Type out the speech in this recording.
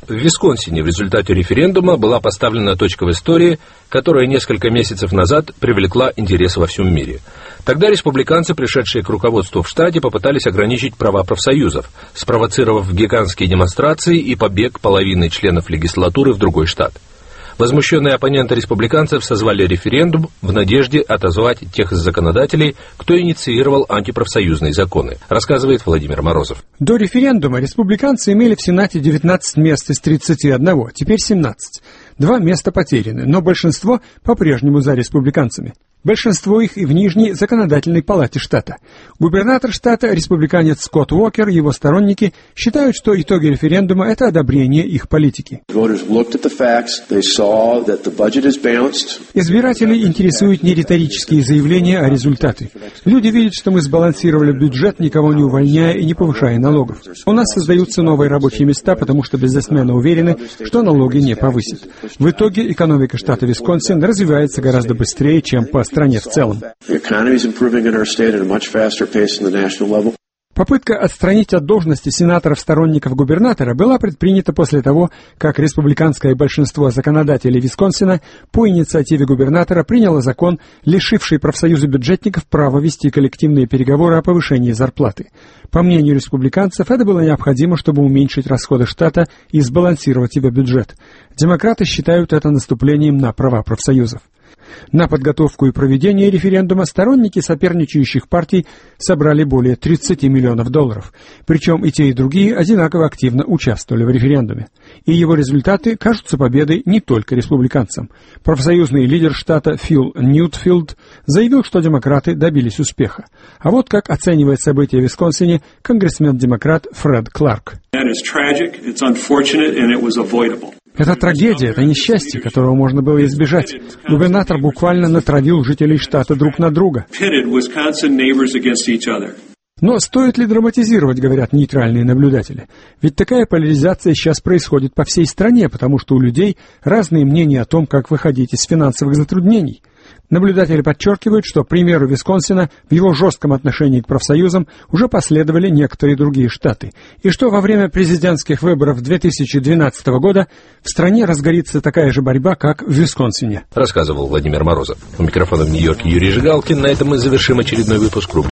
В Висконсине в результате референдума была поставлена точка в истории, которая несколько месяцев назад привлекла интерес во всем мире. Тогда республиканцы, пришедшие к руководству в штате, попытались ограничить права профсоюзов, спровоцировав гигантские демонстрации и побег половины членов легислатуры в другой штат. Возмущенные оппоненты республиканцев созвали референдум в надежде отозвать тех законодателей, кто инициировал антипрофсоюзные законы, рассказывает Владимир Морозов. До референдума республиканцы имели в Сенате 19 мест из 31, теперь 17. 2 места потеряны, но большинство по-прежнему за республиканцами. Большинство их и в Нижней законодательной палате штата. Губернатор штата, республиканец Скотт Уокер, его сторонники считают, что итоги референдума – это одобрение их политики. Избирателей интересуют не риторические заявления, а результаты. Люди видят, что мы сбалансировали бюджет, никого не увольняя и не повышая налогов. У нас создаются новые рабочие места, потому что бизнесмены уверены, что налоги не повысят. В итоге экономика штата Висконсин развивается гораздо быстрее, чем по стране в целом. Попытка отстранить от должности сенаторов-сторонников губернатора была предпринята после того, как республиканское большинство законодателей Висконсина по инициативе губернатора приняло закон, лишивший профсоюзы бюджетников права вести коллективные переговоры о повышении зарплаты. По мнению республиканцев, это было необходимо, чтобы уменьшить расходы штата и сбалансировать его бюджет. Демократы считают это наступлением на права профсоюзов. На подготовку и проведение референдума сторонники соперничающих партий собрали более $30 миллионов. Причем и те, и другие одинаково активно участвовали в референдуме. И его результаты кажутся победой не только республиканцам. Профсоюзный лидер штата Фил Ньютфилд заявил, что демократы добились успеха. А вот как оценивает события в Висконсине конгрессмен-демократ Фред Кларк. Это трагедия, это несчастье, которого можно было избежать. Губернатор буквально натравил жителей штата друг на друга. Но стоит ли драматизировать, говорят нейтральные наблюдатели? Ведь такая поляризация сейчас происходит по всей стране, потому что у людей разные мнения о том, как выходить из финансовых затруднений. Наблюдатели подчеркивают, что примеру Висконсина в его жестком отношении к профсоюзам уже последовали некоторые другие штаты, и что во время президентских выборов 2012 года в стране разгорится такая же борьба, как в Висконсине. Рассказывал Владимир Морозов. У микрофона в Нью-Йорке Юрий Жигалкин. На этом мы завершим очередной выпуск рубрики